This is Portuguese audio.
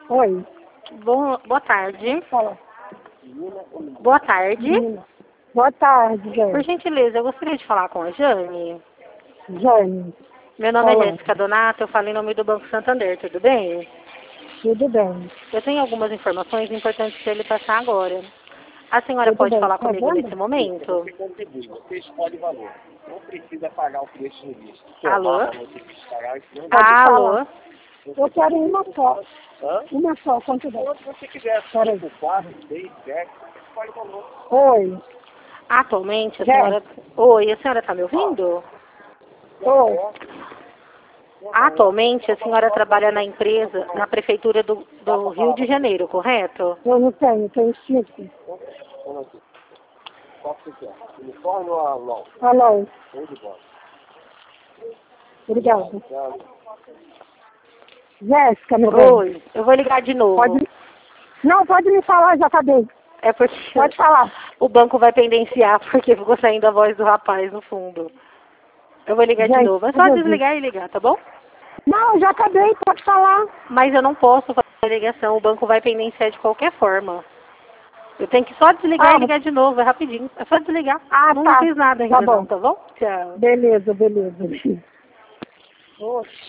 Oi. Boa tarde. Fala. Boa tarde. Menina. Boa tarde, Por Jane. gentileza, eu gostaria de falar com a Jane. Jane. Meu nome Fala. é Jéssica Donato, eu falo em nome do Banco Santander, tudo bem? Tudo bem. Eu tenho algumas informações importantes para ele passar agora. A senhora Tudo pode bem. falar Tá comigo vendo? nesse momento? Você contribui, você escolhe o valor. Não precisa pagar o preço no lixo. Alô? Você precisa pagar isso. Não Pode Alô? falar. Eu quero uma só. Hã? Uma só, quanto dá? Quanto você quiser, Peraí. 5, 4, 6, 7, você escolhe o valor. Oi. Atualmente, a Jé. senhora... Oi, a senhora está me ouvindo? Oi. Atualmente, a senhora trabalha na empresa, na prefeitura do Rio de Janeiro, correto? Eu não tenho 5. Vamos aqui. Qual que você quer? Uniforme ou alão? Alô. Show de bola. Obrigada. Tchau. Jéssica, meu bem. Oi, eu vou ligar de novo. Pode... Não, pode me falar, já acabei. É porque Pode falar. o banco vai pendenciar, porque ficou saindo a voz do rapaz no fundo. Eu vou ligar de Gente, novo. É só eu vi. desligar e ligar, tá bom? Não, já acabei, pode falar. Mas eu não posso fazer a ligação, o banco vai pendenciar de qualquer forma. Eu tenho que só desligar Ah, e ligar de novo, é rapidinho. É só desligar. Ah, Não tá. fiz nada ainda Tá bom. não, tá bom? Tchau. Beleza, beleza. Oxe.